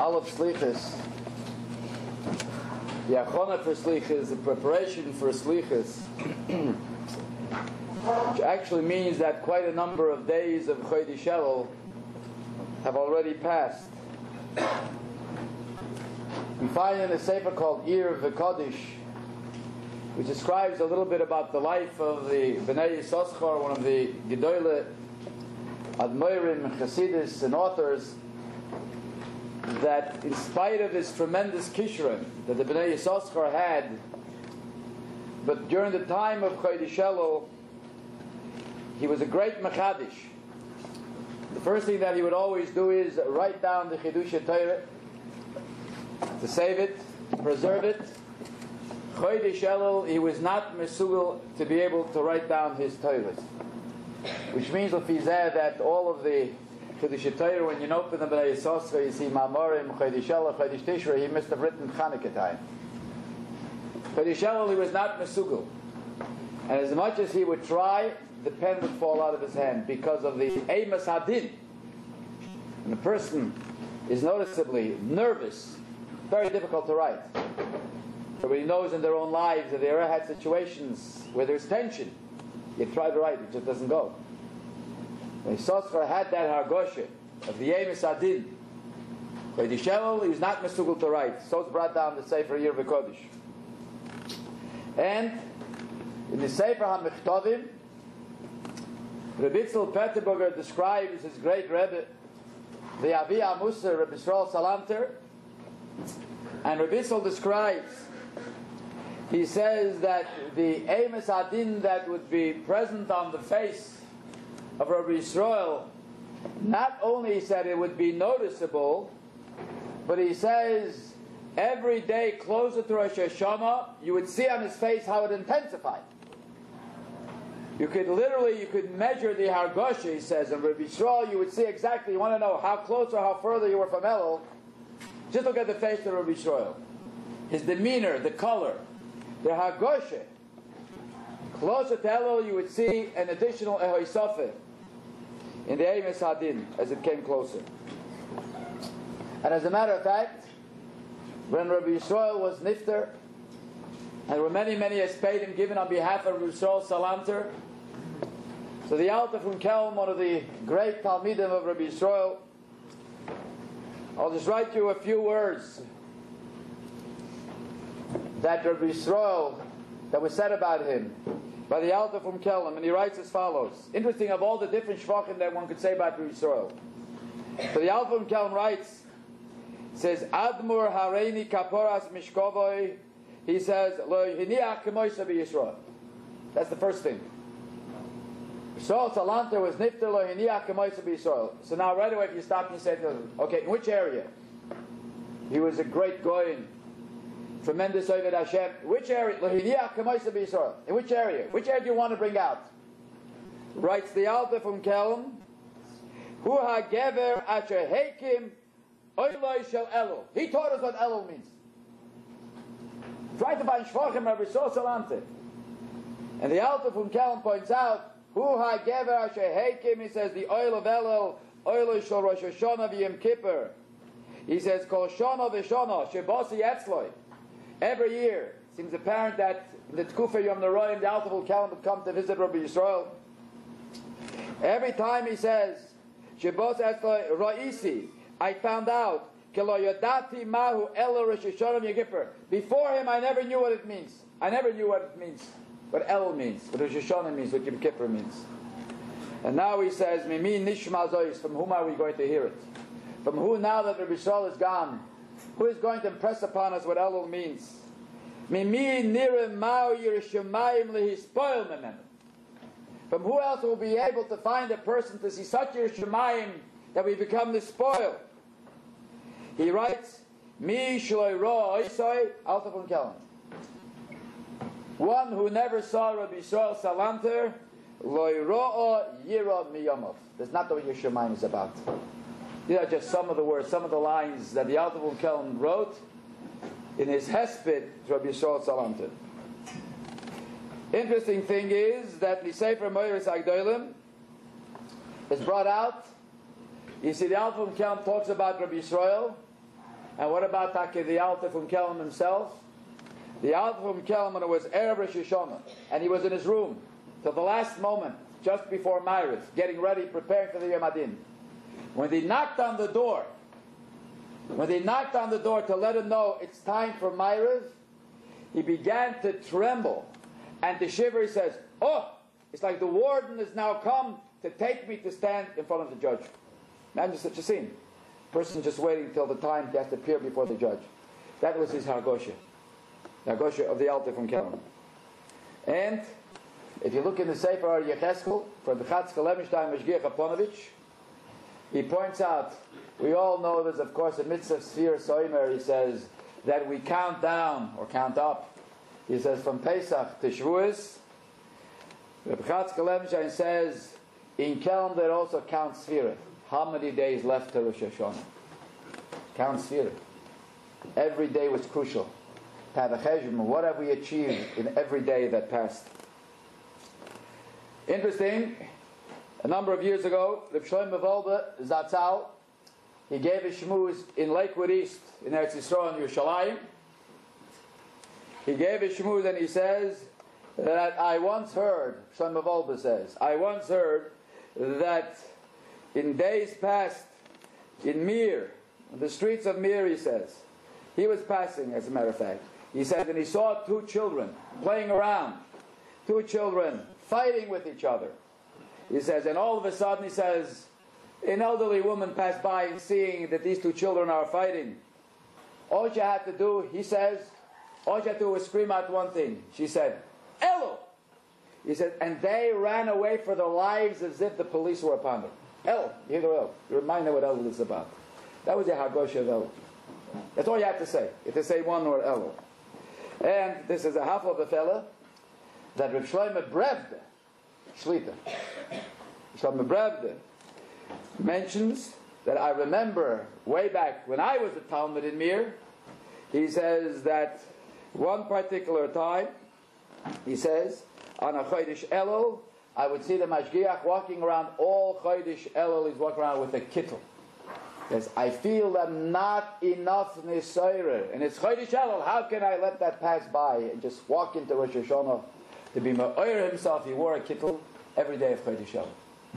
Aleph Slichas, the Achona for Slichas, the preparation for Slichas, which actually means that quite a number of days of Chodesh Elul have already passed. We find in a sefer called Ir V'Kodesh, which describes a little bit about the life of the Bnei Yissaschar, one of the Gedolei Admorim, Chasidis, and authors, that in spite of his tremendous kishron that the Bnei Yissaschar had, but during the time of Chodesh Elul, he was a great mechadish. The first thing that he would always do is write down the Chidush Torah, to save it, to preserve it. Chodesh Elul, he was not mesugel to be able to write down his Torah, which means that all of the Chidush Torah, when you open the Bnei Yissaschar, you see Ma'amorim, Chodesh Elul, Chodesh Tishrei. He must have written Chanukah time. Chodesh Elul, he was not mesugel, and as much as he would try, the pen would fall out of his hand because of the Eimas Hadin. When a person is noticeably nervous, very difficult to write. Everybody knows in their own lives that they ever had situations where there's tension. You try to write, it just doesn't go. When Yissaschar had that hargosha of the Eimas Hadin, Chodesh Elul, he was not mesugel to write. So it's brought down the Sefer Ir V'Kodesh. And in the Sefer HaMechtovim, Rebbe Itzel Peterburger describes his great Rebbe, the Avi Amusa, Rebbe Yisrael Salanter, and Rebbe Itzel describes, he says that the Eimas Hadin that would be present on the face of Rebbe Yisrael, not only he said it would be noticeable, but he says every day closer to Rosh Hashanah, you would see on his face how it intensified. You could measure the hargosha, he says, and Rebbe Yisrael, you would see exactly, you want to know how close or how further you were from Elul, just look at the face of Rebbe Yisrael. His demeanor, the color, the hargosha. Closer to Elul, you would see an additional ehoisofeh in the Eimas Hadin as it came closer. And as a matter of fact, when Rebbe Yisrael was nifter, and there were many espedim given on behalf of Rebbe Yisrael Salanter, so the Alter from Kelm, one of the great Talmidim of Rebbe Yisrael, I'll just write you a few words that Rebbe Yisrael, that was said about him by the Alter from Kelm, and he writes as follows. Interesting, of all the different shvachim that one could say about Rebbe Yisrael. So the Alter from Kelm writes, says, Admur Hareini Kaporas Mishkovoi, he says, Lo Hiniach Kemoisa B'Yisrael. That's the first thing. Yisrael Salanter was nifter Lo Hiniach Kemoisa B'Yisrael. So now right away if you stop and you say to him, okay, in which area? He was a great goyin, tremendous Oved Hashem. Which area? Lo Hiniach Kemoisa B'Yisrael. In which area? Which area do you want to bring out? Writes the Alter from Kelm, Hu HaGever Asher Heikim Oiloi Shel Elul. He taught us what Elul means. Try to find Shvachim Rabbi Yisrael Salanter. And the Alter from Kelm points out, Hu HaGever Asher Heikim, he says, the oil of Elul, oil Shel Rosh Hashanah v'Yom Kippur. He says, Kol Shana v'Shana, Shebosi Etzloi. Every year, it seems apparent that in the Tkufa Yom Noraim, the Alter from Kelm would come to visit Rabbi Yisrael. Every time he says, Shebosi Etzloi, Ra'isi, I found out, before him, I never knew what it means. I never knew what it means, what Elul means, what Rosh Hashanah means, what Yom Kippur means. And now he says, Mimi Nishma Zois, from whom are we going to hear it? From who, now that Rabbi Yisrael is gone, who is going to impress upon us what Elul means? Mimi Nirem Mao Yerushalayim Lehispoil Memenu. From who else will be able to find a person to see such Yerushalayim that we become the spoil? He writes, Mi shloi ro oisoi Alter from Kelm. One who never saw Rabbi Yisrael Salanter, loi ro'o yira miyomov. That's not what Yerushalayim is about. These are just some of the words, some of the lines that the Alter from Kelm wrote in his hesped to Rabbi Yisrael Salanter. Interesting thing is that the Sefer Moiris Agdolim is brought out. You see, the Alter from Kelm talks about Rabbi Yisrael, And what about the Alter from Kelm himself? The Alter from Kelm, when it was Erev Rosh Hashanah, and he was in his room till the last moment, just before Ma'ariv, getting ready, preparing for the Yom Adin. When they knocked on the door, to let him know it's time for Ma'ariv, he began to tremble and to shiver. He says, "Oh, it's like the warden has now come to take me to stand in front of the judge." Imagine such a scene. Person just waiting till the time he has to appear before the judge. That was his Hargosha. The Hargosha of the Alter from Kelm. And if you look in the Sefer Yecheskel from the Chatzkel Levenstein Meshgiach Aponovich, he points out, we all know there's of course a mitzvah Sfir Soimer. He says that we count down or count up. He says from Pesach to Shavuos. The Chatzkel Levenstein says in Kelm there also counts Sfira. How many days left to Rosh Hashanah? Count Sfira. Every day was crucial. What have we achieved in every day that passed? Interesting, a number of years ago, Reb Shlomo Wolbe Zatzal, he gave a shmuz in Lakewood East, in Eretz Yisrael in Yerushalayim. He gave a shmuz and he says that I once heard, Shlomo Wolbe says, I once heard that in days past, in Mir, the streets of Mir, he says, he was passing, as a matter of fact. He said, and he saw two children playing around, two children fighting with each other. He says, and all of a sudden, he says, an elderly woman passed by and seeing that these two children are fighting. All she had to do, he says, all she had to do was scream out one thing. She said, Elo! He said, and they ran away for their lives as if the police were upon them. El, you hear the El. You remind them what El is about. That was the Hargosha of El. That's all you have to say. You have to say one word, El. And this is a half of a fella that Reb Shlomo Brevde, Shlita, Shlomo Brevde, mentions that I remember way back when I was a Talmud in Mir. He says that one particular time, he says, on a Chodesh Elul, I would see the Mashgiach walking around all Chodesh Elul. He's walking around with a kittel. Yes, I feel that not enough Nisoyer. And it's Chodesh Elul. How can I let that pass by and just walk into Rosh Hashanah to be Ma'oyer himself? He wore a kittel every day of Chodesh Elul.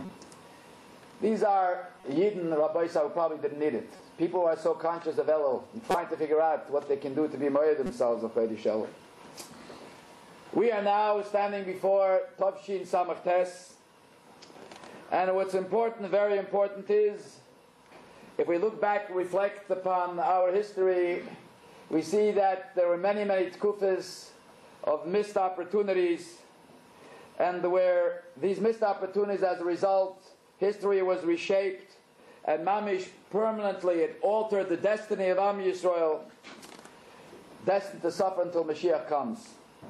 These are Yidden, Rabbi who probably didn't need it. People who are so conscious of Elul and trying to figure out what they can do to be Ma'oyer themselves of Chodesh Elul. We are now standing before Tovshin Samach Tes, and what's important, very important, is if we look back, reflect upon our history, we see that there were many, many tkufas of missed opportunities, and where these missed opportunities, as a result, history was reshaped, and mamish permanently it altered the destiny of Am Yisrael, destined to suffer until Mashiach comes.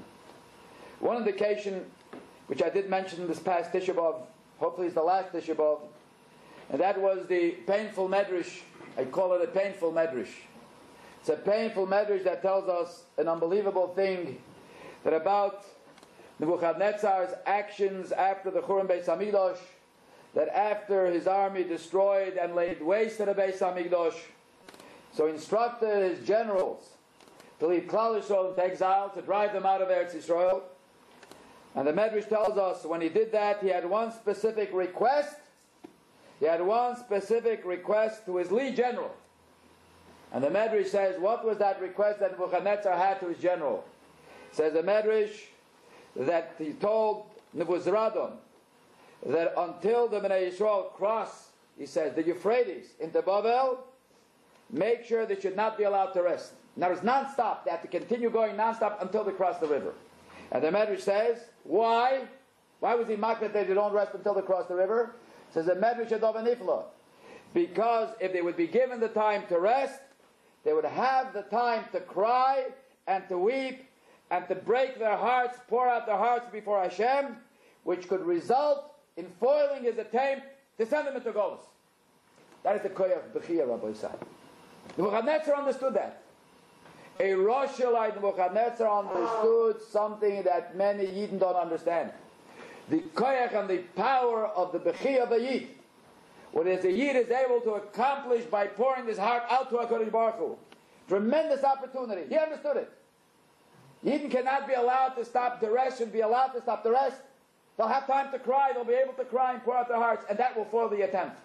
One indication, which I did mention this past Tisha B'Av, hopefully it's the last Tisha B'Av, and that was the painful medrash. I call it a painful medrash. It's a painful medrash that tells us an unbelievable thing, that about Nebuchadnezzar's actions after the Churban Beis Hamikdash, that after his army destroyed and laid waste to the Beis Hamikdash, so instructed his generals to lead Klal Yisrael into exile, to drive them out of Eretz Yisrael. And the Medrash tells us when he did that, he had one specific request. He had one specific request to his lead general. And the Medrash says, what was that request that Nebuchadnezzar had to his general? It says the Medrash that he told Nebuzaradan that until the Bnei Yisrael cross, he says, the Euphrates into Babel, make sure they should not be allowed to rest. Now it's non-stop. They have to continue going non-stop until they cross the river. And the Medrash says, why? Why was he mocked that they don't rest until they cross the river? It says the Medrash Adov Nifla. Because if they would be given the time to rest, they would have the time to cry and to weep and to break their hearts, pour out their hearts before Hashem, which could result in foiling his attempt to send them into Golus. That is the Koyach Bechia, Rabbi Yisai. Nebuchadnezzar understood that. A Rosh like Nebuchadnezzar understood something that many Yidden don't understand. The koyach and the power of the Bechia of the Yid. What is the Yid is able to accomplish by pouring his heart out to HaKadosh Baruch Hu. Tremendous opportunity. He understood it. Yidden cannot be allowed to stop to rest, should be allowed to stop to rest. They'll have time to cry, they'll be able to cry and pour out their hearts, and that will foil the attempt.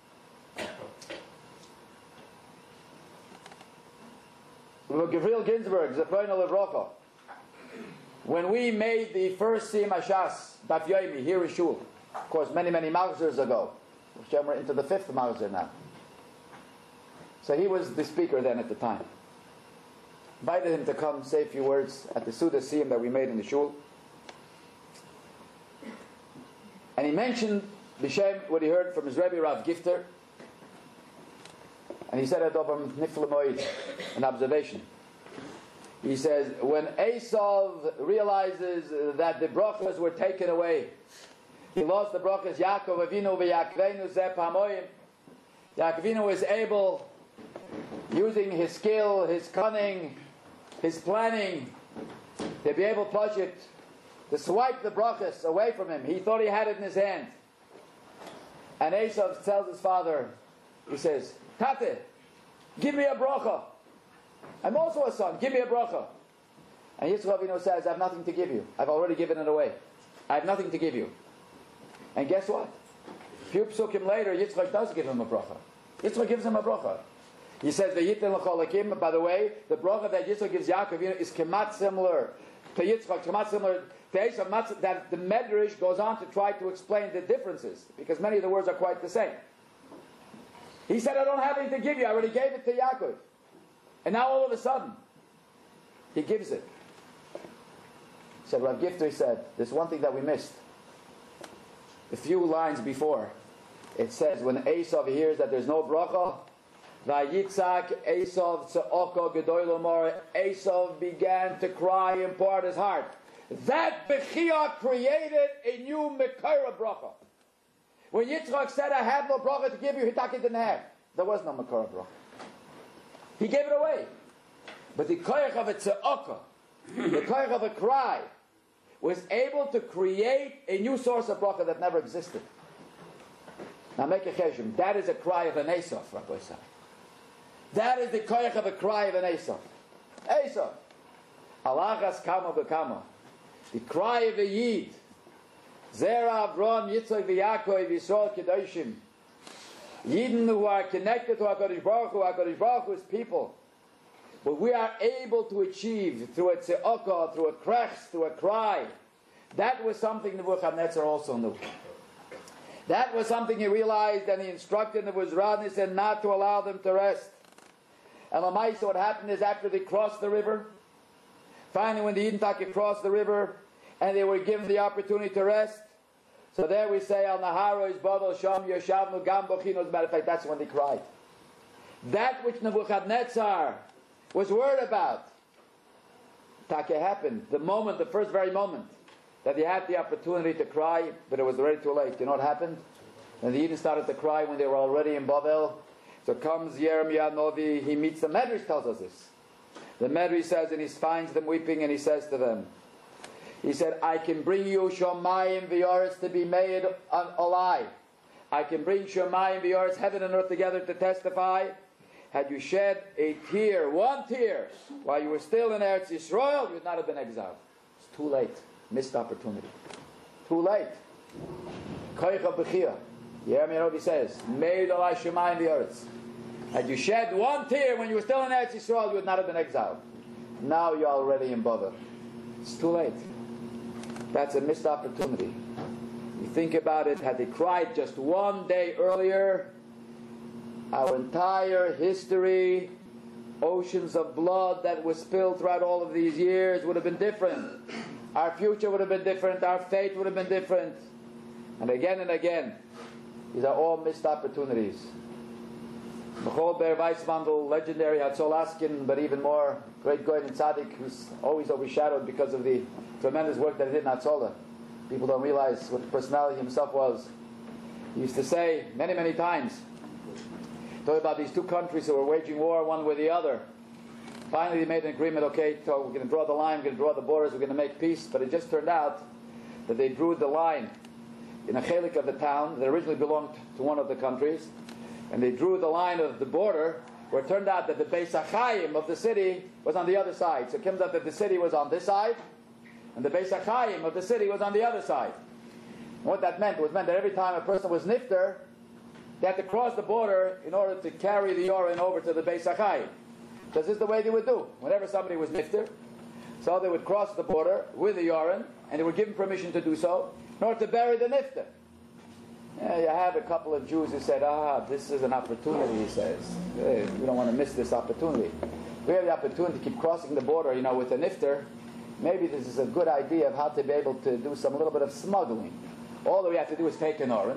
Gavril Ginsburg, Zechrono Levrocha, when we made the first Siyum Hashas, Daf Yomi, here in Shul, of course many magzers ago, we're into the 5th magzer now. So he was the speaker then at the time. Invited him to come say a few words at the Suda Siyum that we made in the Shul. And he mentioned B'Shem, what he heard from his Rebbe Rav Gifter. And he said it over Nifla Moed, an observation. He says, when Esav realizes that the brachas were taken away, he lost the brachas, Yaakov Avinu v'Yaakvenu Zeh Pamoyim. Yaakov Avinu was able, using his skill, his cunning, his planning, to be able to swipe the brachas away from him. He thought he had it in his hand. And Esav tells his father, he says, Tate, give me a bracha. I'm also a son, give me a bracha. And Yitzchak Avinu says, I have nothing to give you. I've already given it away. I have nothing to give you. And guess what? A few psukim later, Yitzchak does give him a bracha. Yitzchak gives him a bracha. He says, V'yitin l'cholakim, by the way, the bracha that Yitzchak gives Yaakov Avinu is kemat similar to Yitzchak, kemat similar to Esav, that the Medrash goes on to try to explain the differences, because many of the words are quite the same. He said, I don't have anything to give you. I already gave it to Yaakov. And now all of a sudden, he gives it. He said, Rav Gifter said, there's one thing that we missed. A few lines before, it says, when Esav hears that there's no bracha, Vayitzak Esav Tza'oko Gedoy Lomar, Esav began to cry and pour out his heart. That Bechia created a new Mekara bracha. When Yitzchak said, I have no bracha to give you, Hitaki didn't have. There was no Mekara bracha. He gave it away. But the koyach of a tza'aka, the koyach of a cry, was able to create a new source of bracha that never existed. Now make a cheshim. That is a cry of an Esav, Rabbi Yisrael. That is the koyach of a cry of an Esav. Esav. Alachas kama b'kama. The cry of a Yid. Zera Avram, Yitzchak v'Yaakov, Yisrael Kedoshim. Yidden who are connected to HaKadosh Baruch Hu is people. But we are able to achieve through a tze'okah, through a krech, through a cry. That was something Nebuchadnezzar also knew. That was something he realized, and he instructed the Wizradnis and not to allow them to rest. And Lamaisa, what happened is after they crossed the river, finally when the Yidden crossed the river, and they were given the opportunity to rest, so there we say, Al Naharo is Badal Sham Yeshavnu Gam Bochino. As a matter of fact, that's when they cried. That which Nebuchadnezzar was worried about, Take happened. The first very moment, that they had the opportunity to cry, but it was already too late. You know what happened? And the Yidden started to cry when they were already in Babel. So comes Yeremiah Novi, he meets the Medrash, tells us this. The Medrash says, and he finds them weeping, and he says to them, he said, I can bring you Shomayim v'Yoretz to be made alive. I can bring Shomayim v'Yoretz, heaven and earth together to testify. Had you shed a tear, one tear, while you were still in Eretz Yisrael, you would not have been exiled. It's too late. Missed opportunity. Too late. Koycha b'chia. Yeremiah Novi says, made alive Shomayim v'Yoretz. Had you shed one tear when you were still in Eretz Yisrael, you would not have been exiled. Now you're already in bother. It's too late. That's a missed opportunity. You think about it, had they cried just one day earlier, our entire history, oceans of blood that was spilled throughout all of these years would have been different. Our future would have been different. Our fate would have been different. And again, these are all missed opportunities. Michal Ber Weissmandel, legendary Hatzolaskin, but even more, great Goyen and Tzaddik, who's always overshadowed because of the tremendous work that he did in Hatzolah. People don't realize what the personality himself was. He used to say many times, talking about these two countries who were waging war one with the other. Finally they made an agreement, okay, so we're going to draw the line, we're going to draw the borders, we're going to make peace. But it just turned out that they drew the line in a chelik of the town that originally belonged to one of the countries. And they drew the line of the border, where it turned out that the Beis HaChaim of the city was on the other side. So it comes out that the city was on this side, and the Beis HaChaim of the city was on the other side. And what that meant was that every time a person was nifter, they had to cross the border in order to carry the Yoren over to the Beis HaChaim. This is the way they would do. Whenever somebody was nifter, so they would cross the border with the Yoren, and they would give him permission to do so, in order to bury the nifter. You have a couple of Jews who said, this is an opportunity, he says. We don't want to miss this opportunity. We have the opportunity to keep crossing the border, with the nifter. Maybe this is a good idea of how to be able to do some little bit of smuggling. All that we have to do is take an Oren,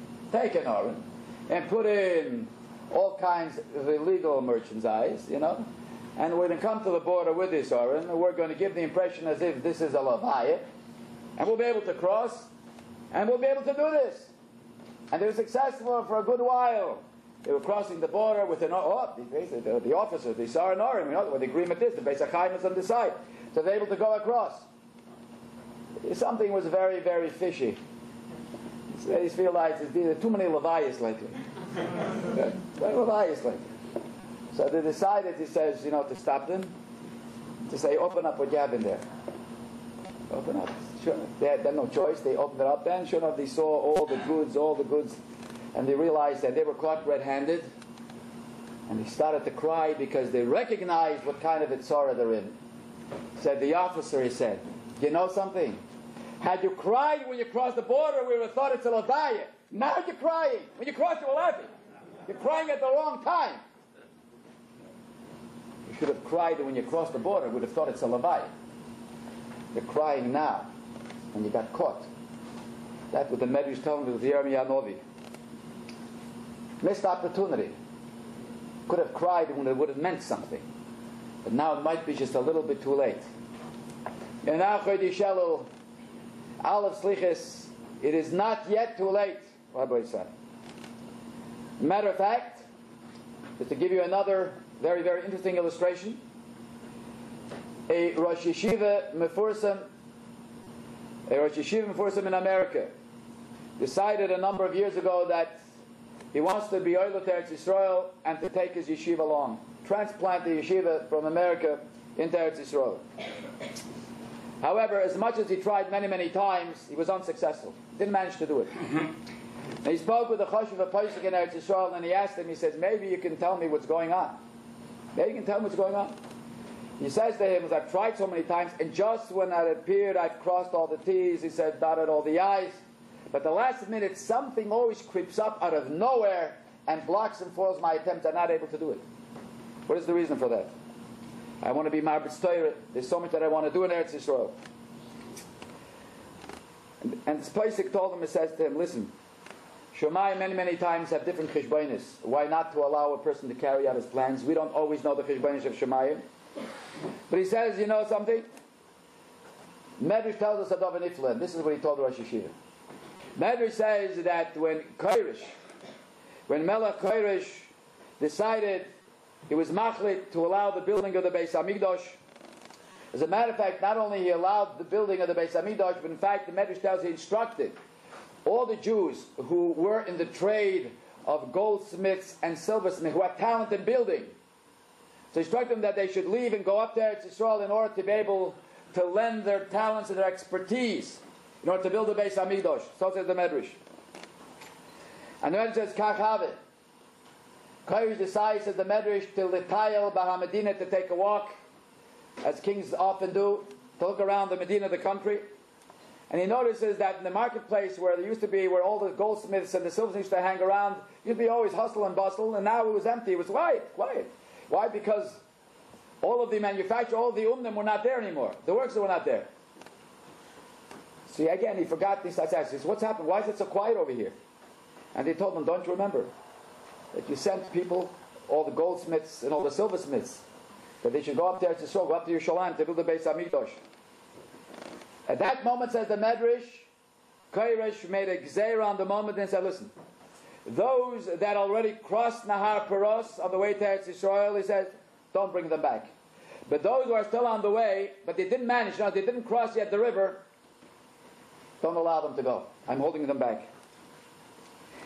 and put in all kinds of illegal merchandise, and we're going to come to the border with this Oren, and we're going to give the impression as if this is a Levaya, and we'll be able to cross, and we'll be able to do this. And they were successful for a good while. They were crossing the border with the officers, they saw an Oren, what the agreement is, the Beis HaChaim is on the side. So they're able to go across. Something was very, very fishy. They realized there are too many Levias lately. Levias lately. So they decided, he says, to stop them, to say, open up what you have in there. Open up. Sure. They had no choice. They opened it up then. Sure enough, they saw all the goods, and they realized that they were caught red-handed, and they started to cry because they recognized what kind of Itzara they're in. Said the officer, he said, you know something? Had you cried when you crossed the border, we would have thought it's a Levaya. Now you're crying. When you crossed, you were laughing. You're crying at the wrong time. You should have cried when you crossed the border, we would have thought it's a Levaya. You're crying now, and you got caught. That's what the Medrash telling us with Yirmiyah Novi. Missed opportunity. Could have cried when it would have meant something. But now it might be just a little bit too late. And now, Chodishelu, Aleph Slichis, it is not yet too late, Rabbi said. Matter of fact, just to give you another very, very interesting illustration, a Rosh Yeshiva Mefursam in America decided a number of years ago that he wants to be Oilot Eretz Yisrael and to take his yeshiva along. Transplant the yeshiva from America into Eretz Yisrael. However, as much as he tried many, many times, he was unsuccessful. Didn't manage to do it. And he spoke with the Choshev HaPosek in Eretz Yisrael, and he asked him, he says, maybe you can tell me what's going on. Maybe you can tell me what's going on. He says to him, I've tried so many times, and just when that appeared, I've crossed all the T's, he said, dotted all the I's. But the last minute, something always creeps up out of nowhere and blocks and foils my attempts. I'm not able to do it. What is the reason for that? I want to be Marbetz Torah. There's so much that I want to do in Eretz Yisrael. And this Pesach told him, it says to him, listen, Shomai many, many times have different cheshbonis. Why not to allow a person to carry out his plans? We don't always know the cheshbonis of Shemayim. But he says, you know something? Medrash tells us Adav Nifla, and this is what he told Rosh Yeshiva. Medrash says that when Melech Koresh decided he was machlit to allow the building of the Beis Hamikdash, as a matter of fact, not only he allowed the building of the Beis Hamikdash, but in fact the Medrash tells he instructed all the Jews who were in the trade of goldsmiths and silversmiths, who had talent in building, to instruct them that they should leave and go up there to Israel in order to be able to lend their talents and their expertise in order to build the Beis Hamikdash. So says the Medrash. And the Medrash says, Kach Have. Koresh decides, says the Medrash, to Litayel Bahamedina, to take a walk, as kings often do, to look around the Medina, the country. And he notices that in the marketplace where there used to be, where all the goldsmiths and the silversmiths used to hang around, used to be always hustle and bustle, and now it was empty. It was quiet. Why? Because all of the manufacture, all of the umnim were not there anymore. The workers were not there. See, again, he forgot this. He says, what's happened? Why is it so quiet over here? And they told him, don't you remember that you sent people, all the goldsmiths and all the silversmiths, that they should go up there to Yisrael, go up to Yerushalayim to build the Beis Hamikdash. At that moment, says the Medrash, Koresh made a gzeira on the moment and said, listen, those that already crossed Nahar Paros on the way to Eretz Yisrael, he says, don't bring them back. But those who are still on the way, but they didn't manage, they didn't cross yet the river, don't allow them to go. I'm holding them back.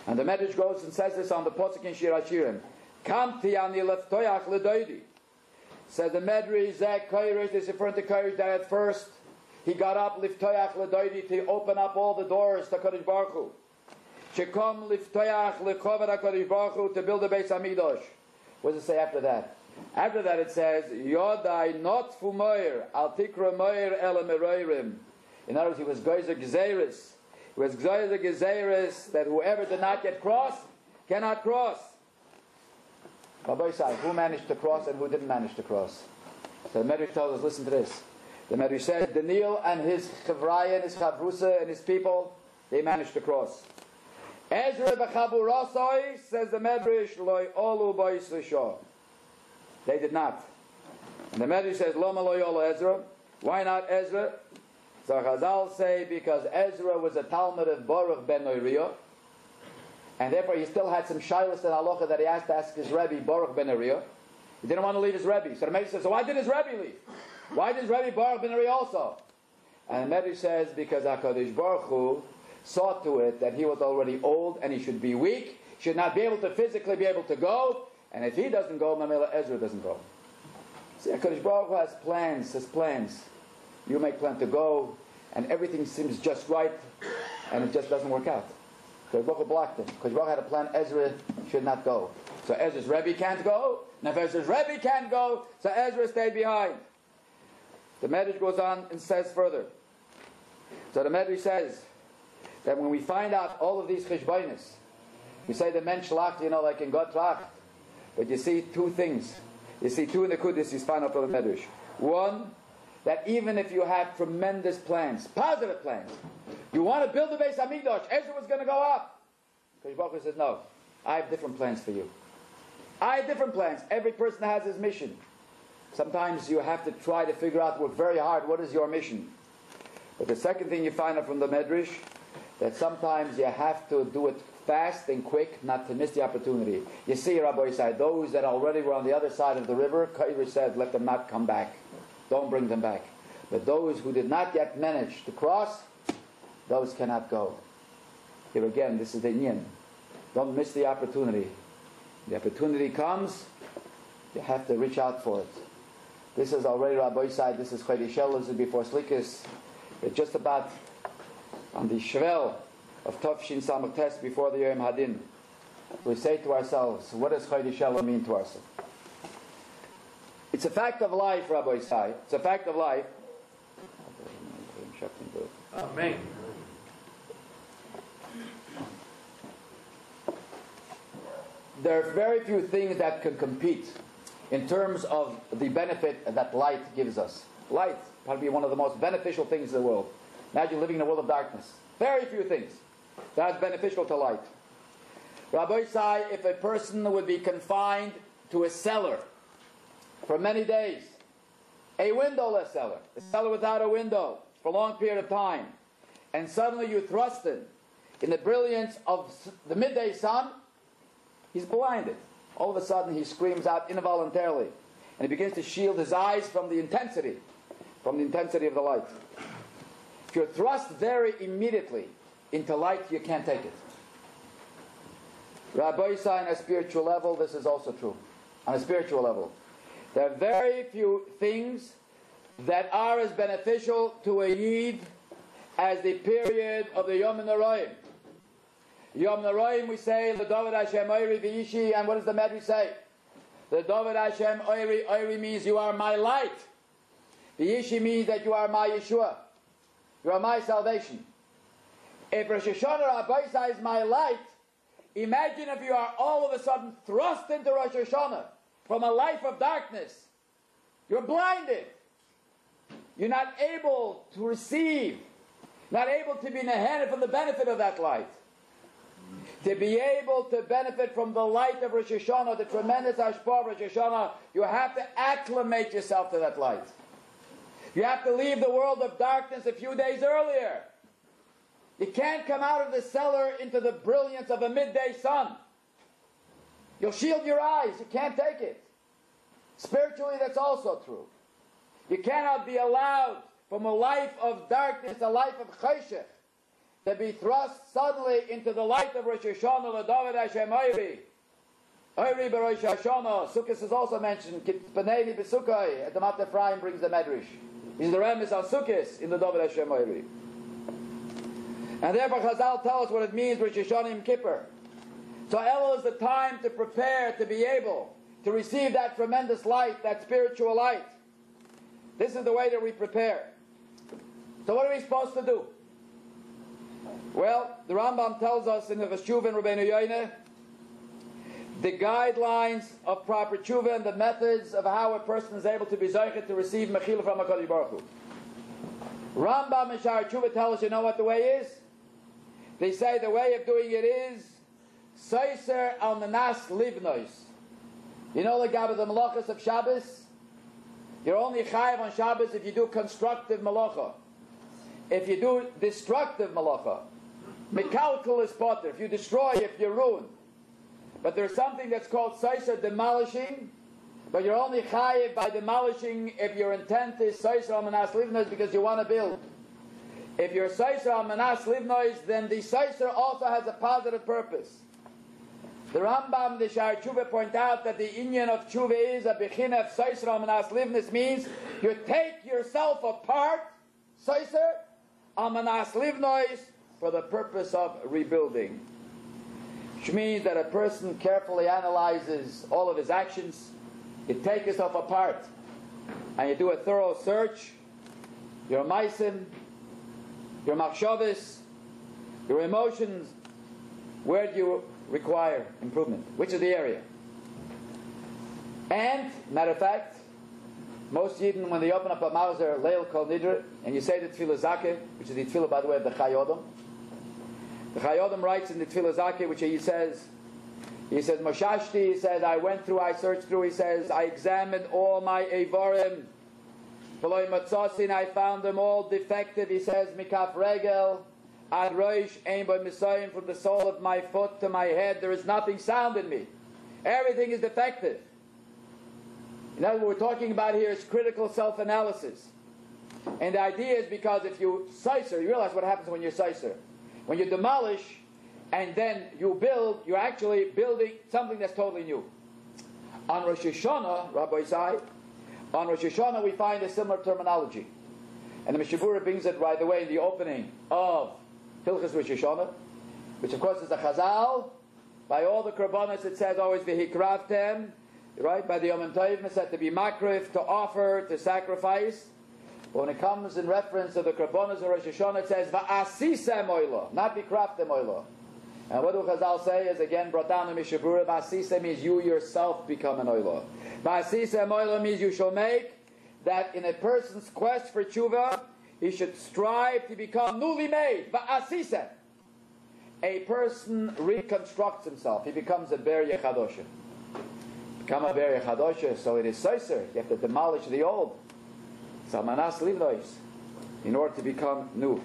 And the Medrash goes and says this on the Posuk in Shir HaShirim. Kamti ani leftoyach ledoidi. Said the Medrash, Zek Koirish, this is referring to Koirish, that at first he got up, liftoyach ledoidi, to open up all the doors to Kodesh Baruch Hu. Shekom liftoyach lechover HaKodesh Baruch Hu, to build the Beis HaMikdash. What does it say after that? After that it says, Yodai not fu moir, al tikra moir ele meroirim. In other words, he was Geizer Gezeris. He was Geizer Gezeris, that whoever did not get cross, cannot cross. Rabbi Yisai, who managed to cross and who didn't manage to cross? So the Medrash tells us, listen to this. The Medrash says, Daniel and his Chavraya and his Chavrusa and his people, they managed to cross. Ezra b'chaburasoi, says the Medrash, loy olu b'is l'shah. They did not. And the Medrash says, Loma lo yolo Ezra. Why not Ezra? So Chazal say, because Ezra was a Talmud of Baruch ben Neriah, and therefore he still had some shilas and halacha that he asked to ask his Rebbe, Baruch ben Neriah. He didn't want to leave his Rebbe. So the Medrash says, so why did his Rebbe leave? Why did his Rebbe Baruch ben Neriah also? And the Medrash says, because HaKadosh Baruch Hu saw to it that he was already old and he should be weak, should not be able to physically be able to go, and if he doesn't go, Mamela Ezra doesn't go. See, HaKadosh Baruch Hu has plans. You make plan to go, and everything seems just right, and it just doesn't work out. HaKadosh Baruch Hu blocked him. HaKadosh Baruch Hu had a plan, Ezra should not go. So Ezra's Rebbe can't go, and if Ezra's Rebbe can't go, so Ezra stayed behind. The Medrash goes on and says further. So the Medrash says that when we find out all of these cheshbonis, we say the mensch lacht, like in God tracht, but you see two things. You see two in the Kudus you find out from the Medrash. One, that even if you have tremendous plans, positive plans, you want to build the Beis HaMikdash, Ezra was going to go up. Kodesh Baruch Hu says, no, I have different plans for you. I have different plans. Every person has his mission. Sometimes you have to try to figure out, work very hard, what is your mission? But the second thing you find out from the Medrash, that sometimes you have to do it fast and quick, not to miss the opportunity. You see, Rabbi Yisai, those that already were on the other side of the river, Kaira said, let them not come back. Don't bring them back. But those who did not yet manage to cross, those cannot go. Here again, this is the Inyan. Don't miss the opportunity. The opportunity comes, you have to reach out for it. This is already Rabbi Yisai, this is Chodesh Elul, this is before Slikas. It's just about on the Shvel of Tovshin Samach Tes before the Yom Hadin. We say to ourselves, what does Chodesh Elul mean to us? It's a fact of life, Rabbi Yisai. It's a fact of life. Amen. There are very few things that can compete in terms of the benefit that light gives us. Light, probably one of the most beneficial things in the world. Imagine living in a world of darkness. Very few things that is beneficial to light. Rabbi Yisai, if a person would be confined to a cellar for many days, a windowless cellar, a cellar without a window for a long period of time, and suddenly you thrust him in the brilliance of the midday sun, he's blinded. All of a sudden he screams out involuntarily, and he begins to shield his eyes from the intensity of the light. If you're thrust very immediately into light, you can't take it. Rabbi Yisai, on a spiritual level, this is also true. On a spiritual level, there are very few things that are as beneficial to a Yid as the period of the Yom Noraim. Yom Noraim, we say, the David Hashem Oiri V'ishi, and what does the Medrash say? The David Hashem Oiri means you are my light. V'ishi means that you are my Yeshua. You are my salvation. If Rosh Hashanah Rabbi Yisai is my light, imagine if you are all of a sudden thrust into Rosh Hashanah from a life of darkness. You're blinded. You're not able to receive, not able to be nehened from the benefit of that light. To be able to benefit from the light of Rosh Hashanah, the tremendous hashpah of Rosh Hashanah, you have to acclimate yourself to that light. You have to leave the world of darkness a few days earlier. You can't come out of the cellar into the brilliance of a midday sun. You'll shield your eyes. You can't take it. Spiritually, that's also true. You cannot be allowed from a life of darkness, a life of cheshech, to be thrust suddenly into the light of Rosh Hashanah, LeDavid Hashem Oiri. Oiri B'Rosh Hashanah. Sukkot is also mentioned. Kitpaneli B'Sukkoi. At the Mat Ephraim brings the Medrash. Is the Remes on Sukkot in the David Hashem Oiri. And therefore Chazal tell us what it means, Rosh Hashanah Yom Kippur. So Elul is the time to prepare to be able to receive that tremendous light, that spiritual light. This is the way that we prepare. So what are we supposed to do? Well, the Rambam tells us in the Veshuva and Rabbeinu Yoyneh the guidelines of proper tshuva and the methods of how a person is able to be zocheh to receive mechila from HaKadosh Baruch Hu. Rambam and Sha'ar Tshuva tell us, you know what the way is? They say the way of doing it is Seiser al Manas Livnois. You know the Gabbat the Malachas of Shabbos? You're only chayav on Shabbos if you do constructive malacha. If you do destructive malacha, Mikalkal is potter. If you destroy, if you ruin. But there's something that's called Seiser, demolishing. But you're only chayav by demolishing if your intent is Seiser al Manas Livnois because you want to build. If you're Seiser al Manas Livnois, then the Seiser also has a positive purpose. The Rambam, the Sha'ar Tshuva point out that the inyan of Tshuva is a bechin of Seiser al Manas Livnois means you take yourself apart, Seiser al Manas Livnois, for the purpose of rebuilding. Which means that a person carefully analyzes all of his actions. You take yourself apart and you do a thorough search. Your maisim, your machshavos, your emotions. Where do you require improvement? Which is the area? And, matter of fact, most Yidden, when they open up a Mauser, Leil Kol Nidre, and you say the Tefillah Zakeh, which is the Tefillah, by the way, of the Chai Odom. The Chai Odom writes in the Tefillah Zakeh, which he says, Moshashti, he says, I searched through, he says, I examined all my Eivarim. V'loi Matzosin, I found them all defective, he says, Mikaf Regel, Ad Roish, Ein Boi Misayim, from the sole of my foot to my head, there is nothing sound in me. Everything is defective. Now what we're talking about here is critical self-analysis. And the idea is because if you seiser, you realize what happens when you're seiser. When you demolish and then you build, you're actually building something that's totally new. On Rosh Hashanah, Rabbi Isai, on Rosh Hashanah we find a similar terminology. And the Mishnah Berurah brings it right away in the opening of Hilchos Rosh Hashanah, which of course is a chazal. By all the korbanos it says always v'hikravtem, right? By the Yom Tovim it's said to be makrif, to offer, to sacrifice. But when it comes in reference to the korbanos of Rosh Hashanah it says va'asisem oila, not v'kraftem oila. And what do Chazal say is again brought down in Mishnah Berurah, va'asisem means you yourself become an oila. Va'asisem oila means you shall make that in a person's quest for tshuva, he should strive to become newly made. Va'asisem. A person reconstructs himself. He becomes a ber yechadosha. Become a ber yechadosha, so it is seiser. You have to demolish the old. Samanas livnois, in order to become new.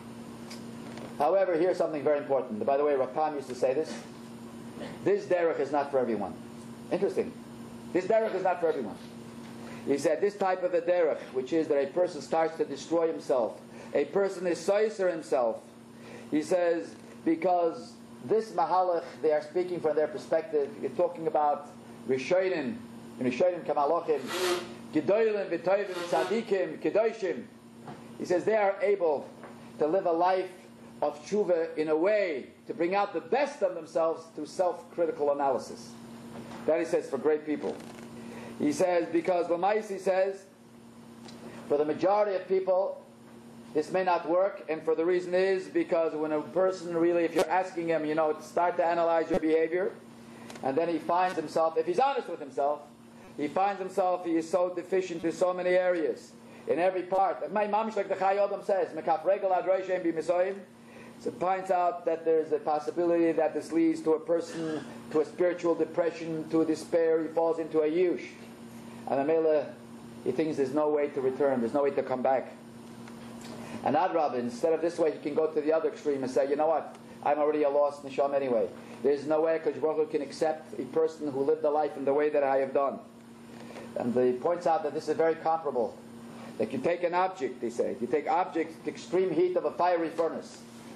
However, here's something very important. By the way, Rav Pam used to say this. This derech is not for everyone. Interesting. This derech is not for everyone. He said this type of a derech, which is that a person starts to destroy himself. A person is seiser himself. He says, because this mahalach, they are speaking from their perspective. You're talking about Rishonim, Kamalochim, Gedolim, V'Tovim, Tzadikim, Kedoshim. He says they are able to live a life of tshuva in a way to bring out the best of themselves through self-critical analysis. That he says for great people. He says because Lamais, he says, for the majority of people, this may not work, and for the reason is because when a person really, if you're asking him, start to analyze your behavior, and then he finds himself, if he's honest with himself, he finds himself, he is so deficient in so many areas, in every part. My mamish, like the Chai Odom says, Mekaf regel ad roishem b'misoyim. So it points out that there's a possibility that this leads to a person, to a spiritual depression, to a despair, he falls into a yush. And Amela, he thinks there's no way to return, there's no way to come back. And Adrab, instead of this way, he can go to the other extreme and say, you know what, I'm already a lost neshama anyway. There's no way Kadosh Baruch Hu can accept a person who lived a life in the way that I have done. And he points out that this is very comparable. That you take an object, they say, you take object, the extreme heat of a fiery furnace.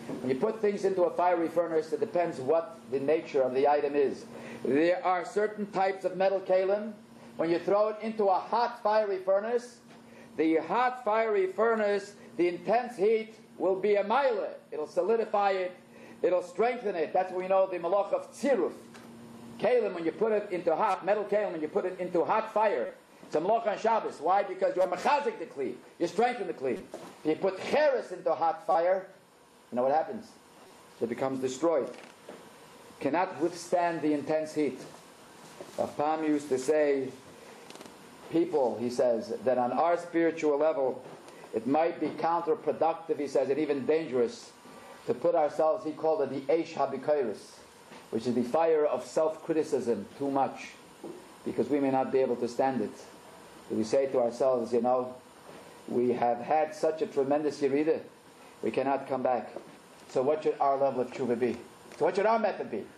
When you put things into a fiery furnace, it depends what the nature of the item is. There are certain types of metal kalim. When you throw it into a hot fiery furnace, the hot fiery furnace, the intense heat will be a mile. It'll solidify it. It'll strengthen it. That's what we know the malach of tziruf. Kalim, when you put it into hot, metal kalim, when you put it into hot fire, it's a malach on Shabbos. Why? Because you're mechazik the kli. You strengthen the kli. If you put cheres into hot fire, you know what happens? It becomes destroyed. Cannot withstand the intense heat. Pam used to say, people, he says, that on our spiritual level, it might be counterproductive, he says, and even dangerous, to put ourselves, he called it the Eish HaBikairis, which is the fire of self-criticism too much, because we may not be able to stand it. We say to ourselves, you know, we have had such a tremendous Yerida, we cannot come back. So what should our level of tshuva be? So what should our method be?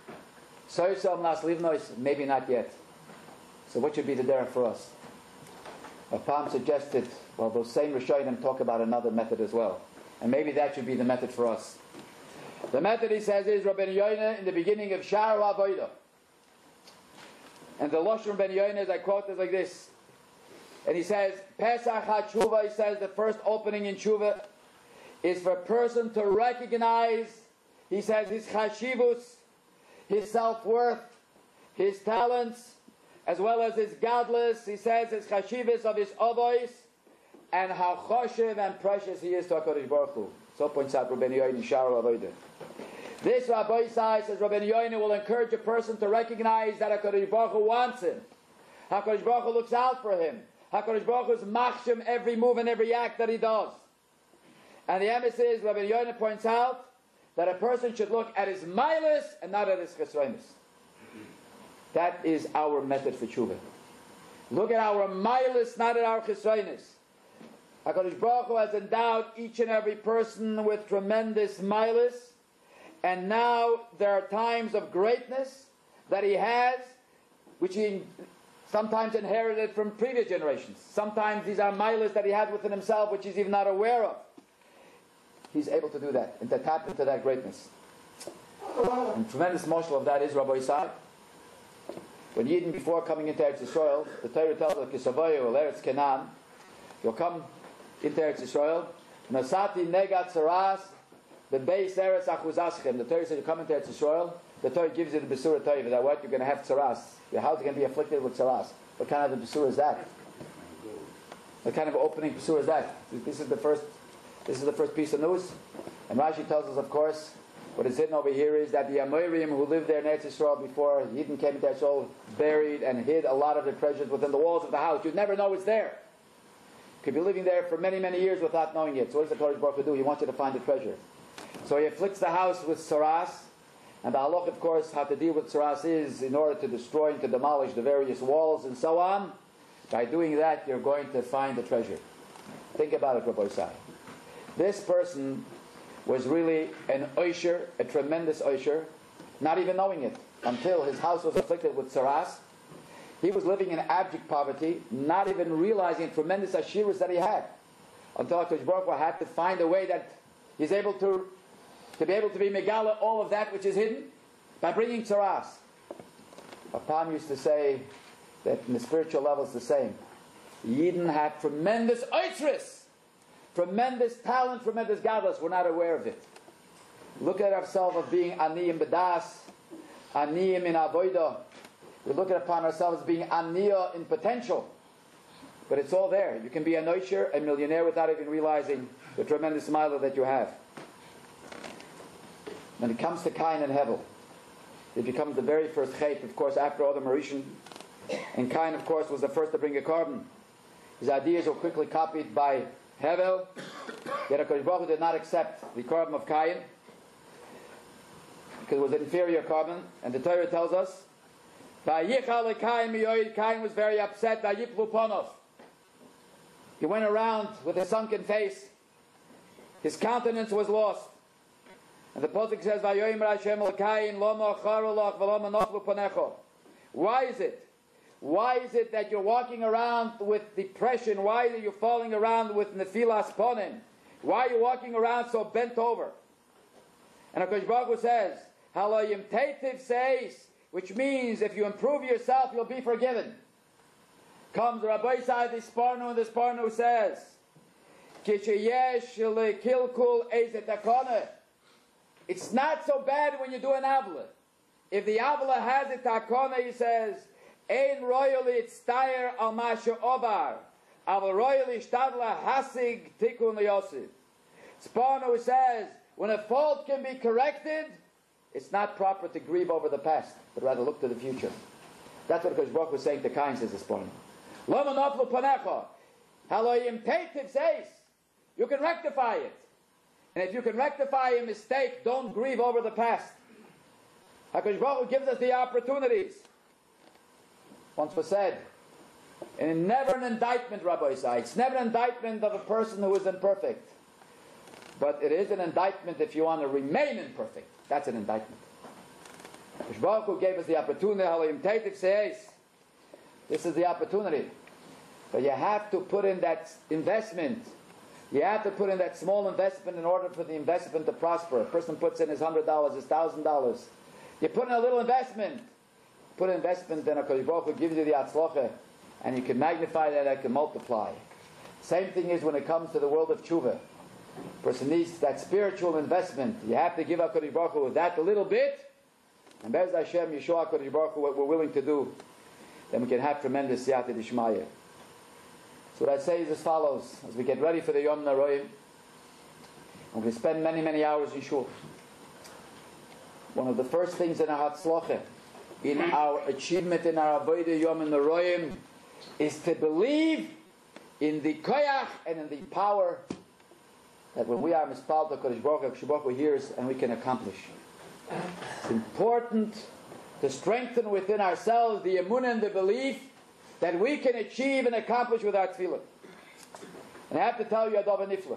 Maybe not yet. So what should be the derech for us? Pam suggested, well, those same Rishonim talk about another method as well. And maybe that should be the method for us. The method, he says, is Rabbeinu Yoina in the beginning of Shar HaAvodah. And the Lashon Rabbeinu Yoina, as I quote, is like this. And he says, Pesach HaTshuva, he says, the first opening in Tshuva is for a person to recognize, he says, his chashivus, his self-worth, his talents, as well as his godless, he says, his chashivus of his ovois, and how choshev and precious he is to HaKadosh Baruch Hu. So points out Rabbeinu Yoina in Shar HaAvodah. This Rabbi Isai says Rabbeinu Yoina will encourage a person to recognize that HaKadosh Baruch Hu wants him. HaKadosh Baruch Hu looks out for him. HaKadosh Baruch Hu is machshem every move and every act that he does. And the emphasis is, Rabbeinu Yoina points out, that a person should look at his milas and not at his chesronis. That is our method for tshuva. Look at our milas, not at our chesronis. HaKadosh Baruch Hu has endowed each and every person with tremendous milas, and now there are times of greatness that he has, which he sometimes inherited from previous generations. Sometimes these are milas that he has within himself, which he's even not aware of. He's able to do that, and to tap into that greatness. And tremendous moshel of that is Rabbi Isai. When Yidden, before coming into Eretz Yisrael, the Torah tells us, Kisavayu el Eretz Canaan, you'll come into Eretz Yisrael, Nasati negat saras, the beis eretz achuzaschem. The Torah says you come into Eretz Yisrael, the Torah gives you the Besura Torah, that what? You're going to have tsaras. Your house is going to be afflicted with tsaras. What kind of a Besura is that? What kind of opening Besura is that? This is the first piece of news. And Rashi tells us, of course, what is hidden over here is that the Amorim who lived there in Eretz Yisrael before Yidden came into Eretz Yisrael buried and hid a lot of their treasures within the walls of the house. You'd never know it's there. You could be living there for many, many years without knowing it. So what does the Torah Baruch Hu do? He wants you to find the treasure. So he afflicts the house with saras. And the halach, of course, how to deal with saras is in order to destroy and to demolish the various walls and so on. By doing that, you're going to find the treasure. Think about it, Rabbi Isai. This person was really an oisher, a tremendous oisher, not even knowing it, until his house was afflicted with saras. He was living in abject poverty, not even realizing the tremendous ashiras that he had, until HaKadosh Baruch Hu had to find a way that he's able to be able to be megala all of that which is hidden by bringing saras. Apam used to say that in the spiritual level it's the same. Yidden had tremendous oisris, tremendous talent, tremendous godless. We're not aware of it. Look at ourselves of being aniyim bedas, aniyim in avodah. We look upon ourselves as being aniyah in potential. But it's all there. You can be a noisher, a millionaire, without even realizing the tremendous milah that you have. When it comes to Cain and Hevel, it becomes the very first chait, of course, after all the Mauritian. And Cain, of course, was the first to bring a carbon. His ideas were quickly copied by Hevel. Yet HaKadosh Baruch Hu did not accept the carbon of Cain, because it was an inferior carbon. And the Torah tells us, Cain was very upset. He went around with a sunken face. His countenance was lost. And the Pasuk says, why is it? Why is it that you're walking around with depression? Why are you falling around with nefilas ponim? Why are you walking around so bent over? And HaKadosh Baruch Hu says, Haloyim Teitiv says, which means if you improve yourself, you'll be forgiven. Comes Rabbi Sa'ad Isparnu, and the Isparnu says, it's not so bad when you do an avla. If the avla has a takona, he says, Ein royally tztayer al masha ovar, aval royally shtadla hasig tikun liyosiv. Sparno says, when a fault can be corrected, it's not proper to grieve over the past, but rather look to the future. That's what Kosh Baruch was saying to Cain, says Sparno. Lama naflu panecha, haloyim teitiv says, you can rectify it. And if you can rectify a mistake, don't grieve over the past. HaKadosh Baruch Hu gives us the opportunities. Once was said, and never an indictment, Rabbi Isai. It's never an indictment of a person who is imperfect. But it is an indictment if you want to remain imperfect. That's an indictment. HaKadosh Baruch Hu gave us the opportunity. Halayim Teitiv says, this is the opportunity. But you have to put in that investment. You have to put in that small investment in order for the investment to prosper. A person puts in his $100, his $1,000. You put in a little investment. Put an investment, then HaKadosh Baruch Hu gives you the atzlocha, and you can magnify that, and can multiply. Same thing is when it comes to the world of tshuva. A person needs that spiritual investment. You have to give HaKadosh Baruch Hu that a little bit, and Be'ez Hashem, you show HaKadosh Baruch Hu what we're willing to do, then we can have tremendous siyata d'shmaya. So what I say is as follows: as we get ready for the Yom Naroyim, and we spend many, many hours in shul. One of the first things in our hatzlocha, in our achievement in our avodah Yom Naroyim, is to believe in the koyach and in the power that when we are mispal to Kodesh Baruch Hu hears and we can accomplish. It's important to strengthen within ourselves the emunah and the belief that we can achieve and accomplish with our tefillah. And I have to tell you, Adav Nifla,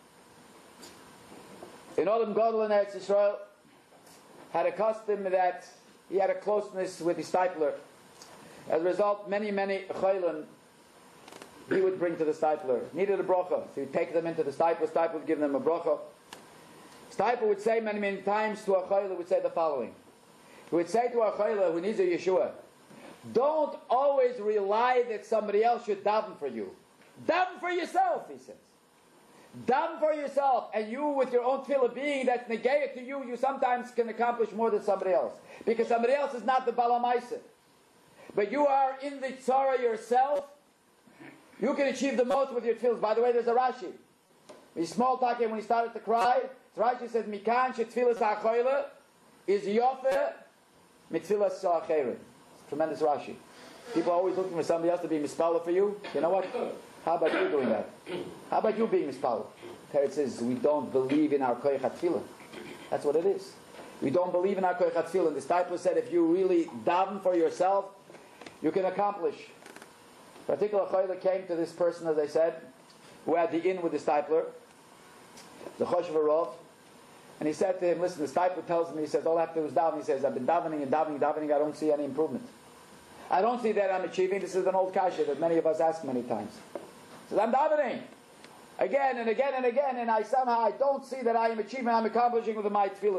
in Olam Gadol in Eretz Yisrael, had a custom that he had a closeness with his stipler. As a result, many chaylim he would bring to the stipler. Needed a bracha, so he'd take them into the stipler would give them a bracha. Stipler would say many times to a chayla, would say the following. He would say to a chayla who needs a Yeshua, don't always rely that somebody else should daven for you. Daven for yourself, he says. Daven for yourself, and you with your own tefillah being that's negated to you, you sometimes can accomplish more than somebody else. Because somebody else is not the balamaisa. But you are in the tzara yourself, you can achieve the most with your tefillah. By the way, there's a Rashi. He's small talking when he started to cry. Rashi says, Mikan shetfilas ha'choyle is yofer mitfilas ha'acheret. Tremendous Rashi. People are always looking for somebody else to be mispala for you. You know what? How about you doing that? How about you being mispala? It says we don't believe in our koyach tefillah. That's what it is. We don't believe in our koyach tefillah. And the disciple said, if you really daven for yourself, you can accomplish. A particular chayla came to this person, as I said, who had the in with the stipler, the Choshev Rav, and he said to him, listen, the stipler tells me, he says, all I have to do is daven. He says, I've been davening, I don't see any improvement. I don't see that I'm achieving. This is an old kasha that many of us ask many times. He says, I'm davening again and again and again, and I don't see that I am achieving, I'm accomplishing with my tefillah.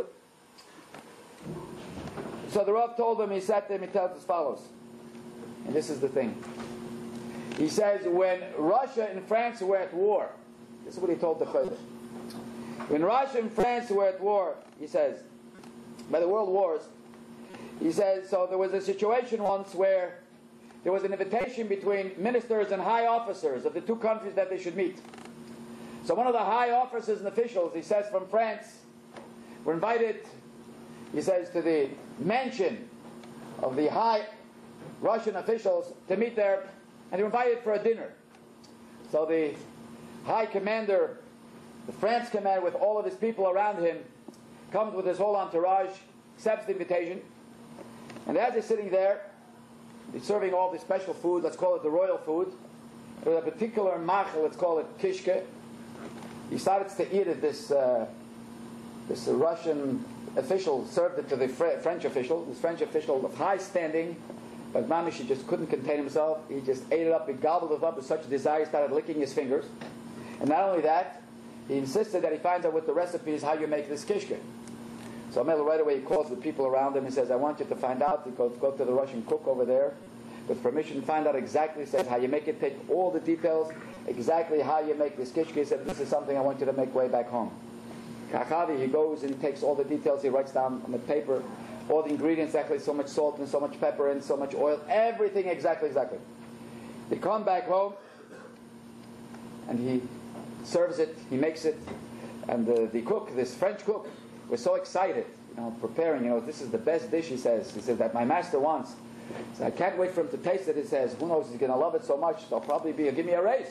So the Rav told him, he said to him, he tells as follows, and this is the thing. He says, when Russia and France were at war, this is what he told the Chayla. When Russia and France were at war, he says, by the world wars, he says, so there was a situation once where there was an invitation between ministers and high officers of the two countries that they should meet. So one of the high officers and officials, he says, from France, were invited, he says, to the mansion of the high Russian officials to meet there, and they were invited for a dinner. So the high commander, the France commander with all of his people around him, comes with his whole entourage, accepts the invitation, and as he's sitting there, he's serving all the special food, let's call it the royal food. There's a particular machel, let's call it kishke. He starts to eat it, this Russian official served it to the French official, this French official of high standing, but Mamish, he just couldn't contain himself. He just ate it up, he gobbled it up with such desire, he started licking his fingers. And not only that, he insisted that he finds out what the recipe is, how you make this kishke. So Amel right away, he calls the people around him. He says, I want you to find out. He goes, go to the Russian cook over there with permission, find out exactly, says how you make it, take all the details, exactly how you make this kishka. He said, this is something I want you to make way back home. Kachavi, he goes and he takes all the details, he writes down on the paper, all the ingredients, exactly so much salt and so much pepper and so much oil, everything exactly. They come back home and he serves it, he makes it, and the cook, this French cook, was so excited, preparing, this is the best dish, he says that my master wants. So I can't wait for him to taste it. He says, who knows, he's going to love it so much, they'll probably give me a raise.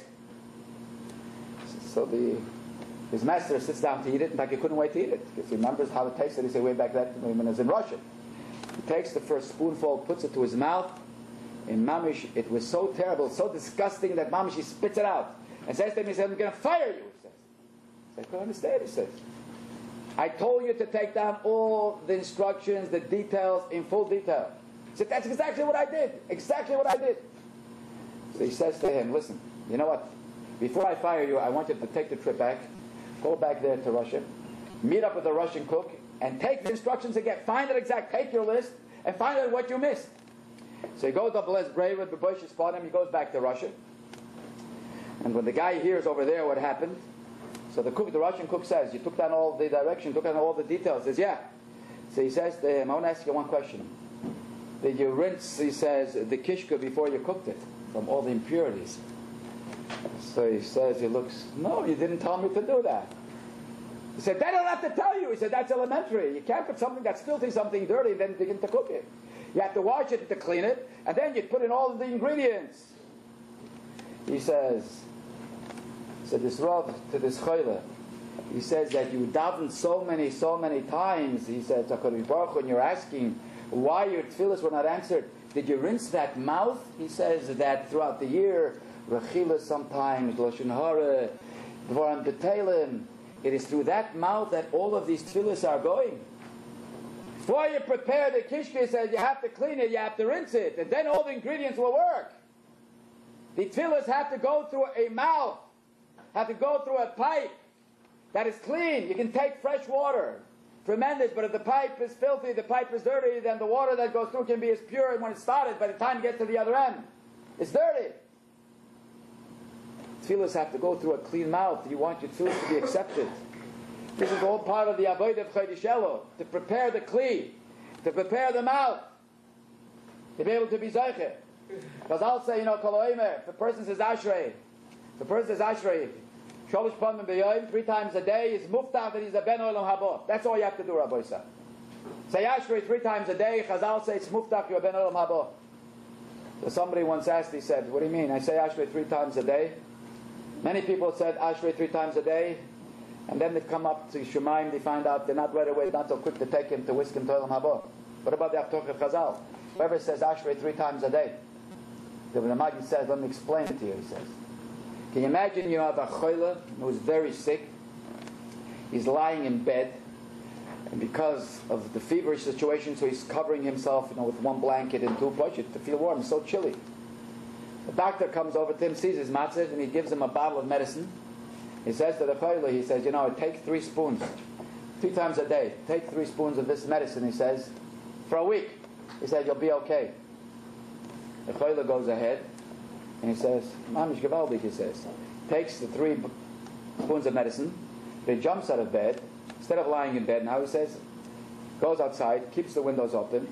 So his master sits down to eat it, in fact he couldn't wait to eat it, because he remembers how it tasted, he said way back then when he was in Russia. He takes the first spoonful, puts it to his mouth, and Mamish, it was so terrible, so disgusting that Mamish, he spits it out, and says to him, he said, I'm going to fire you, he says. I couldn't understand, he says. I told you to take down all the instructions, the details, in full detail. He said, that's exactly what I did. Exactly what I did. So he says to him, listen, you know what? Before I fire you, I want you to take the trip back. Go back there to Russia. Meet up with the Russian cook and take the instructions again. Find it exact. Take your list and find out what you missed. So he goes up Les Brave with the Bush spot him. He goes back to Russia. And when the guy hears over there what happened, so the Russian cook says, you took down all the direction, took down all the details. He says, yeah. So he says to him, I want to ask you one question. Did you rinse, he says, the kishka before you cooked it from all the impurities? So he says, he looks, no, you didn't tell me to do that. He said, I don't have to tell you. He said, that's elementary. You can't put something that's filthy, something dirty, and then begin to cook it. You have to wash it to clean it, and then you put in all of the ingredients. He says, this Rav to this Choyle, he says that you daven so many times. He said, HaKadosh Baruch Hu, when you're asking why your tefillahs were not answered, did you rinse that mouth? He says that throughout the year, Rechila sometimes, Lashon Hara, Dvarim B'Teilim, it is through that mouth that all of these tefillahs are going. Before you prepare the kishka, he says you have to clean it, you have to rinse it, and then all the ingredients will work. The tefillahs have to go through a mouth, have to go through a pipe that is clean. You can take fresh water, tremendous, but if the pipe is filthy, the pipe is dirty, then the water that goes through can be as pure as when it started. By the time you get to the other end, it's dirty. Tefillahs have to go through a clean mouth. You want your tefillahs to be accepted. This is all part of the avodah of Chodesh Elul, to prepare the kli, to prepare the mouth, to be able to be zeicher. Because I'll say, kol omer, if a person says ashrei, sholosh pamim b'yoyim, 3 times a day, is muftach that he's a ben olam haba. That's all you have to do, Rabbi Yisrael. Say ashrei 3 times a day, Chazal say it's muftach, you're a ben olam haba. So somebody once asked, he said, what do you mean? I say ashrei 3 times a day. Many people said ashrei 3 times a day, and then they come up to Shemaim, they find out they're not right away, not so quick to take him to whisk him to olam haba. What about the Haftorah of Chazal? Whoever says ashrei 3 times a day, the Maggid says, let me explain it to you, he says. Can you imagine you have a choyle who's very sick, he's lying in bed, and because of the feverish situation, so he's covering himself with one blanket and 2 pushes to feel warm, it's so chilly. The doctor comes over to him, sees his matzah, and he gives him a bottle of medicine. He says to the choyle, he says, take 3 spoons, 3 times a day, take 3 spoons of this medicine, he says, for a week. He said, you'll be okay. The choyle goes ahead, and he says, Mamish Gevaldik, he says, takes the 3 spoons of medicine, he jumps out of bed, instead of lying in bed now, he says, goes outside, keeps the windows open,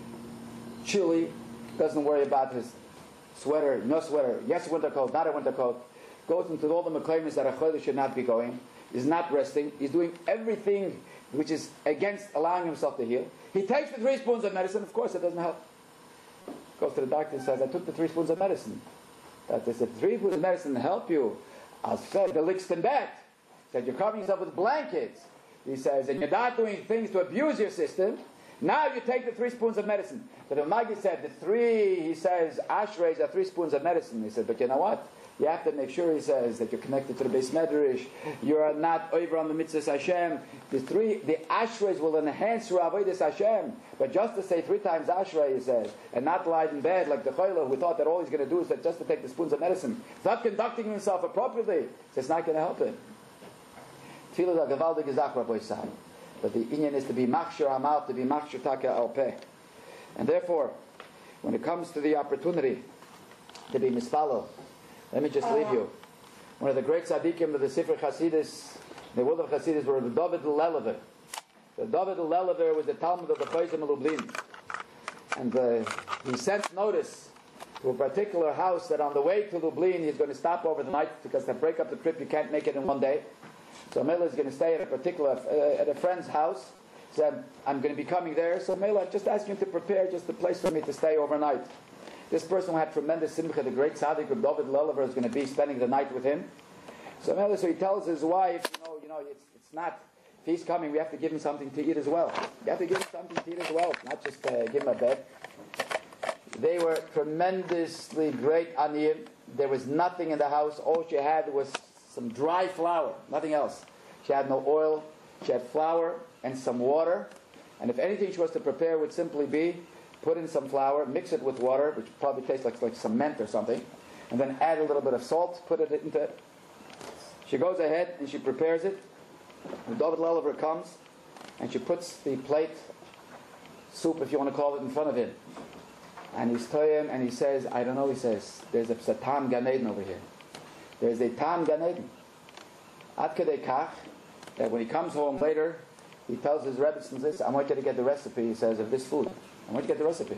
chilly, doesn't worry about his sweater, no sweater, yes winter coat, not a winter coat, goes into all the mekaymis that a choyle should not be going, he's not resting, he's doing everything which is against allowing himself to heal. He takes the 3 spoons of medicine, of course it doesn't help. Goes to the doctor and says, I took the 3 spoons of medicine. That they said, 3 spoons of medicine help you. I said, the lick's in bed. Said, you're covering yourself with blankets. He says, and you're not doing things to abuse your system. Now you take the 3 spoons of medicine. But the Maggid said, the 3, he says, ashreis are 3 spoons of medicine. He said, but you know what? You have to make sure, he says, that you're connected to the Beis Medrash. You are not over on the mitzvahs Hashem. The ashreis will enhance your avodas Hashem. But just to say 3 times ashrei, he says, and not lie in bed like the choyle who thought that all he's going to do is just to take the spoons of medicine, not conducting himself appropriately, it's not going to help him. Tefillah is a gevaldige zach, Rabbi Yisrael. But the inyan is to be machshir amal, to be machshir taka al peh. And therefore, when it comes to the opportunity to be mispalo, let me just leave you. One of the great tzaddikim of the Sifrei Chasidus, the world of Chasidus, were the David Lelever. The David Lelever was the Talmud of the Chayzim of Lublin. And he sent notice to a particular house that on the way to Lublin he's going to stop over the night, because to break up the trip you can't make it in one day. So Mela is going to stay at a friend's house. He said, I'm going to be coming there. So Mela, just ask him to prepare just a place for me to stay overnight. This person who had tremendous simcha, the great tzaddik of David Lelever, is going to be spending the night with him. So Mela, so he tells his wife, it's not, if he's coming, we have to give him something to eat as well. You have to give him something to eat as well, not just give him a bed. They were tremendously great aniyim. There was nothing in the house. All she had was some dry flour, nothing else. She had no oil. She had flour and some water. And if anything she was to prepare would simply be put in some flour, mix it with water, which probably tastes like cement or something, and then add a little bit of salt, put it into it. She goes ahead and she prepares it. And David Lelever comes and she puts the plate, soup if you want to call it, in front of him. And he's toying and he says, I don't know, he says, there's a Tam Gan Eden over here. There's a Tam Gan Eden. Ad kedei kach, that when he comes home later, he tells his Rebbetzin this, I want you to get the recipe, he says, of this food. I want you to get the recipe.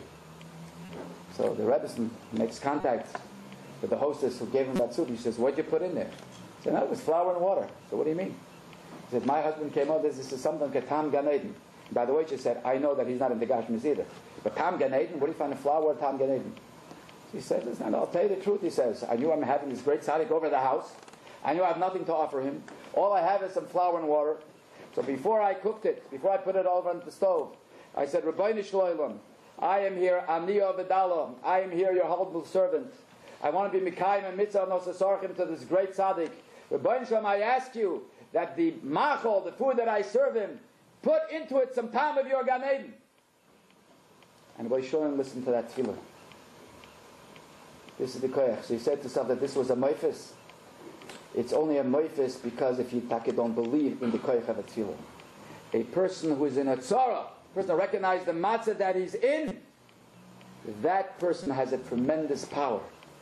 So the Rebbetzin makes contact with the hostess who gave him that soup. He says, what'd you put in there? He said, no, it was flour and water. So what do you mean? He said, my husband came out, this is something like Tam Gan Eden. By the way, she said, I know that he's not into Gashmis either. But Tam Gan Eden, where do you find the flour of Tam Gan Eden? He said, listen, I'll tell you the truth, he says. I knew I'm having this great tzaddik over the house. I knew I have nothing to offer him. All I have is some flour and water. So before I cooked it, before I put it over on the stove, I said, Rabbeinu Shloilem, I am here, Aniya V'Dala. I am here, your humble servant. I want to be Mikayim and Mitzvah Nosasarchim to this great tzaddik. Rabbeinu Shalom, I ask you that the machol, the food that I serve him, put into it some time of your Gan Eden. And Rabbeinu Shalom listened to that tefillah. This is the koyach. So he said to himself that this was a moifis. It's only a moifis because if you don't believe in the koyach of a tefillah. A person who is in a tzara, a person who recognizes the matzah that he's in, that person has a tremendous power.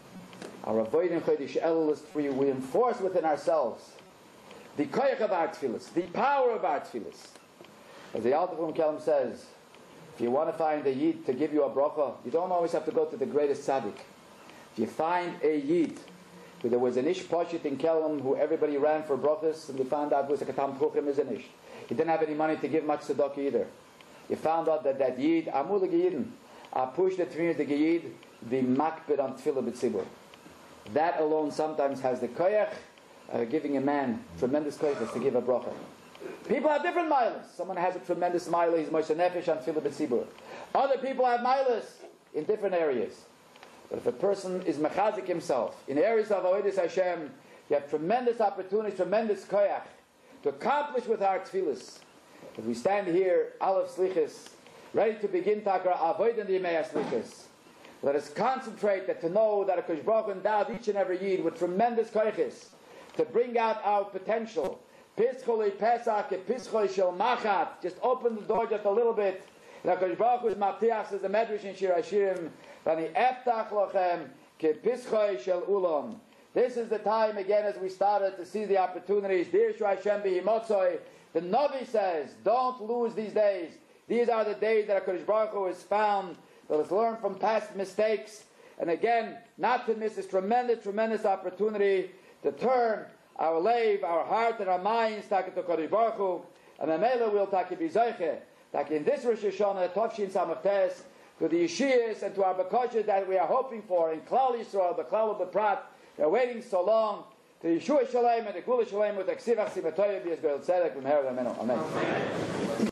Our avoiding chodesh elul is for you. We enforce within ourselves the koyach of our tefillahs, the power of our tefillahs. As the Alter from Kelm says, if you want to find a yid to give you a bracha, you don't always have to go to the greatest tzaddik. If you find a yid, there was an ish poshit in Kelm who everybody ran for brachas, and they found out was a katam truchim is an ish. He didn't have any money to give much tzedakah either. You found out that yid, amul geyidin, push the tefillah the geyid, the makbid on tefillah b'tzibur. That alone sometimes has the koyach, giving a man tremendous koyach to give a bracha. People have different milas. Someone has a tremendous milah, he's Moshe Nefesh on tefillah b'tzibur. Other people have milas in different areas. But if a person is mechazik himself in areas of avodas Hashem, you have tremendous opportunity, tremendous koyach to accomplish with our tefillahs. If we stand here, Aleph Slichas, ready to begin Takar Avoid in the Yemei Slichas, let us concentrate that to know that HaKadosh Baruch Hu endowed each and every yid with tremendous koyachis to bring out our potential. Pischoli Pesach, Pischoli Shel Machat, just open the door just a little bit. And HaKadosh Baruch Hu is Matiach, says the Medrash in Shir Hashirim, Vani Eftach Lochem, Ke Pischoi Shel Ulam. This is the time again as we started to see the opportunities. Dear Shur Hashem B'Himotzoi, the Navi says, don't lose these days. These are the days that HaKadosh Baruch Hu has found. Let us learn from past mistakes. And again, not to miss this tremendous, tremendous opportunity to turn our lave, our heart, and our minds to HaKadosh Baruch Hu. And Mamela will take B'Zoiche. Like in this Rosh Hashanah, Tovshin Samachtes, to the Yeshiyas and to our Bekoshes that we are hoping for in Klal Yisrael, the Klal of the Prat. We are waiting so long. To Yeshua Shalem and the Gula Shalem with Aksivach Simatoyev Yisrael Tzedek V'Meher Amen.